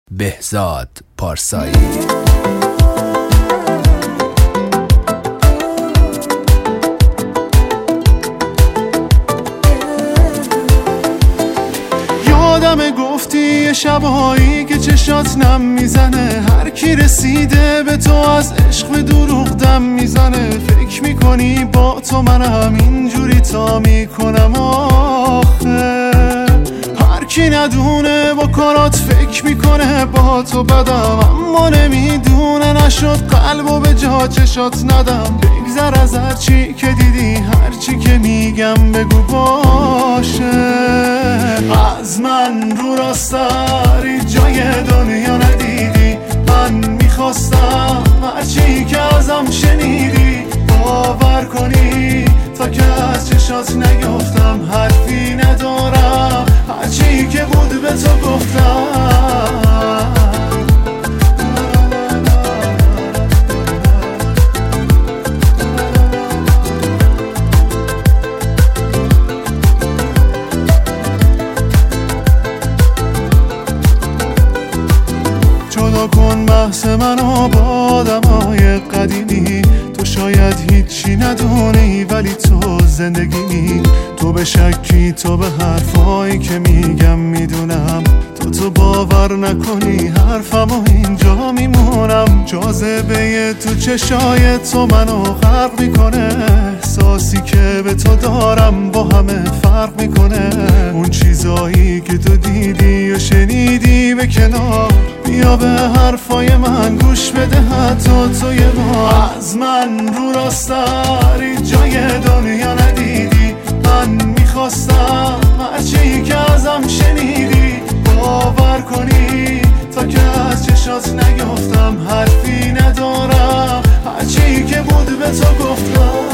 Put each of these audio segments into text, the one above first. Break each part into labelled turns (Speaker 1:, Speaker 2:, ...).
Speaker 1: بهزاد پارسایی.
Speaker 2: یادم گفتی یه شبایی که چشات نم میزنه، هر کی رسیده به تو از عشق به دروغ دم میزنه. فکر میکنی با تو منم اینجوری تا میکنم آخه، هر کی ندونه با کارات فکر میکنه با تو بدم، اما نمیدونه نشد قلبو به جا چشات ندم. بگذر از هر چی که دیدی، هر چی که میگم بگو باشه. از من رو راستاری جای دنیا ندیدی، من میخواستم هرچی که ازم شنیدی باور کنی، تا که از چشات نگفتم حرفی ندارم، هرچی که بود به تو گفتم. جدا کن بحث منو با آدمای قدیمی، تو شاید هیچی ندونی ولی تو زندگی. تو به شکی، تو به حرفایی که میگم میدونم، تو باور نکنی حرفمو اینجا میمونم. جاذبه تو چشای تو منو غرق میکنه، احساسی که به تو دارم با همه فرق میکنه. اون چیزایی که تو دیدی و شنیدی به کنار، بیا به حرفای من گوش بده حتی تو یه بار. از من رو راستاری جای دنیا ندیدی، من میخواستم هرچی که ازم شنیدی باور کنی، تا که از چشات نگفتم حرفی ندارم، هرچی که بود به تو گفتم.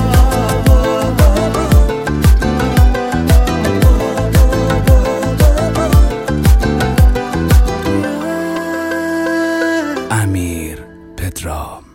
Speaker 1: امیر پدرام.